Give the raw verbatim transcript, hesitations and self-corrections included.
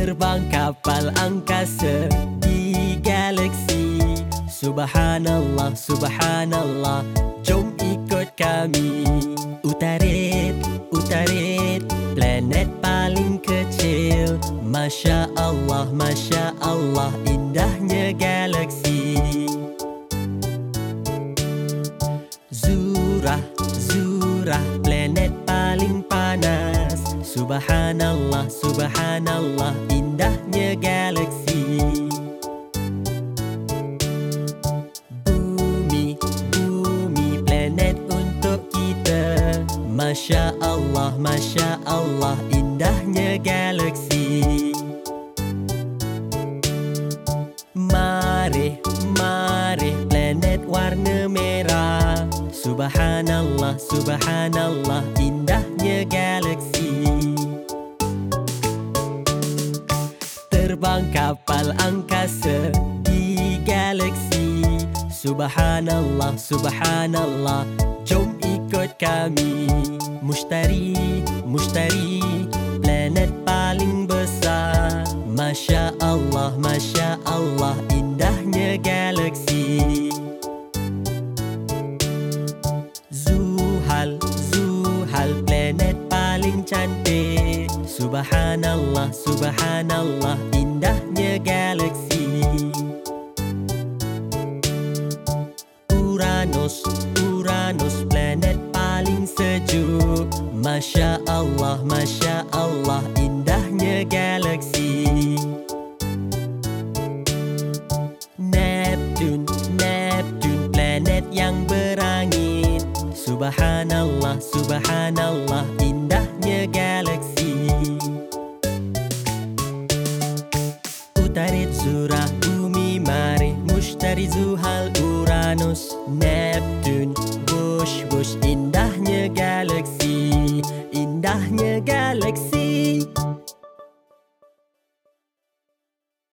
Terbang kapal angkasa di galaksi. Subhanallah, subhanallah, jom ikut kami. Utarit, utarit, planet paling kecil. Masya Allah, Masya Allah, indahnya galaksi. Zurah, Zurah, planet paling panas. Subhanallah, subhanallah, indahnya galaksi. Bumi, bumi, planet untuk kita. Masya Allah, Masya Allah, indahnya galaksi. Mari, mari, planet warna merah. Subhanallah, subhanallah, indahnya galaksi. Terbang kapal angkasa di galaksi. Subhanallah, subhanallah, jom ikut kami. Mushtari, mushtari, planet paling besar. Masya Allah, Masya Allah, indahnya galaksi. Zuhal, Zuhal, planet paling cantik. Subhanallah, subhanallah, indahnya galaksi. Uranus, Uranus, planet paling sejuk. Masya Allah, Masya Allah, indahnya galaksi. Neptun, Neptun, planet yang berangin. Subhanallah, subhanallah, indahnya galaksi. Utarit, Zurah, bumi, mari. Mushtari, Zuhal, Uranus, Neptun,